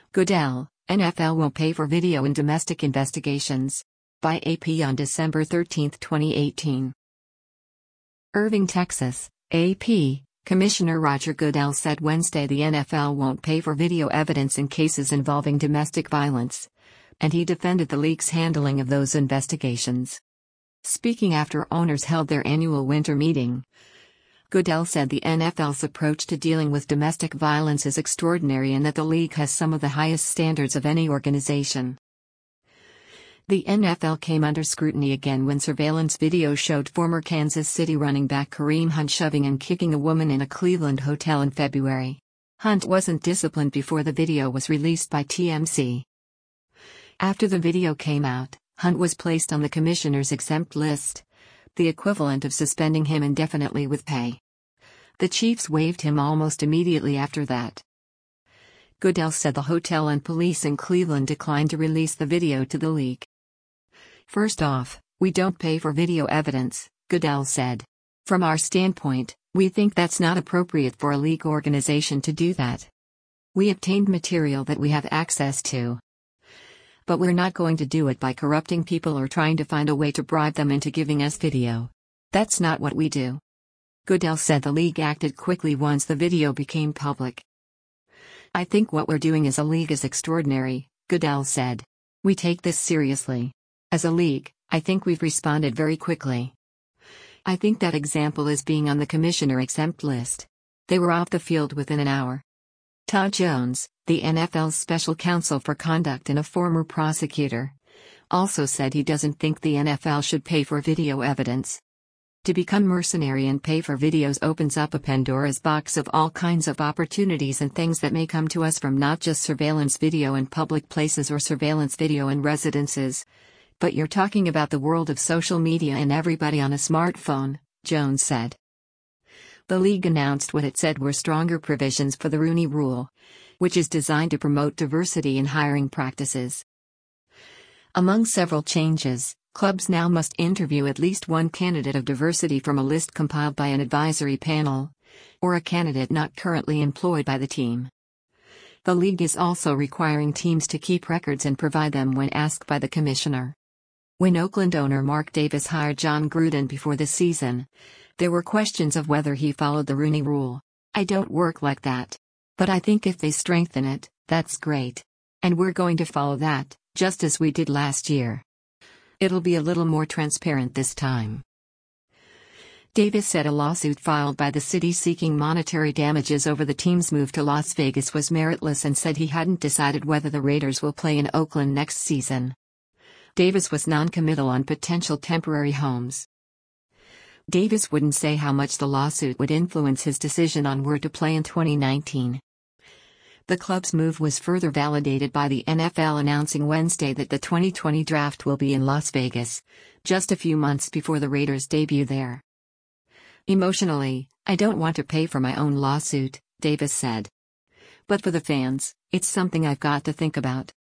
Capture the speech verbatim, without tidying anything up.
Goodell, N F L won't pay for video in domestic investigations. By A P on December thirteenth, twenty eighteen. Irving, Texas, A P. Commissioner Roger Goodell said Wednesday the N F L won't pay for video evidence in cases involving domestic violence, and he defended the league's handling of those investigations. Speaking after owners held their annual winter meeting, Goodell said the N F L's approach to dealing with domestic violence is extraordinary and that the league has some of the highest standards of any organization. The N F L came under scrutiny again when surveillance video showed former Kansas City running back Kareem Hunt shoving and kicking a woman in a Cleveland hotel in February. Hunt wasn't disciplined before the video was released by T M Z. After the video came out, Hunt was placed on the commissioner's exempt list, the equivalent of suspending him indefinitely with pay. The Chiefs waived him almost immediately after that. Goodell said the hotel and police in Cleveland declined to release the video to the league. First off, we don't pay for video evidence, Goodell said. From our standpoint, we think that's not appropriate for a league organization to do that. We obtained material that we have access to. But we're not going to do it by corrupting people or trying to find a way to bribe them into giving us video. That's not what we do. Goodell said the league acted quickly once the video became public. I think what we're doing as a league is extraordinary, Goodell said. We take this seriously. As a league, I think we've responded very quickly. I think that example is being on the commissioner exempt list. They were off the field within an hour. Todd Jones, the N F L's special counsel for conduct and a former prosecutor, also said he doesn't think the N F L should pay for video evidence. To become mercenary and pay for videos opens up a Pandora's box of all kinds of opportunities and things that may come to us from not just surveillance video in public places or surveillance video in residences, but you're talking about the world of social media and everybody on a smartphone, Jones said. The league announced what it said were stronger provisions for the Rooney Rule, which is designed to promote diversity in hiring practices. Among several changes, clubs now must interview at least one candidate of diversity from a list compiled by an advisory panel, or a candidate not currently employed by the team. The league is also requiring teams to keep records and provide them when asked by the commissioner. When Oakland owner Mark Davis hired John Gruden before the season, there were questions of whether he followed the Rooney Rule. I don't work like that. But I think if they strengthen it, that's great. And we're going to follow that, just as we did last year. It'll be a little more transparent this time. Davis said a lawsuit filed by the city seeking monetary damages over the team's move to Las Vegas was meritless and said he hadn't decided whether the Raiders will play in Oakland next season. Davis was non-committal on potential temporary homes. Davis wouldn't say how much the lawsuit would influence his decision on where to play in twenty nineteen. The club's move was further validated by the N F L announcing Wednesday that the twenty twenty draft will be in Las Vegas, just a few months before the Raiders debut there. Emotionally, I don't want to pay for my own lawsuit, Davis said. But for the fans, it's something I've got to think about.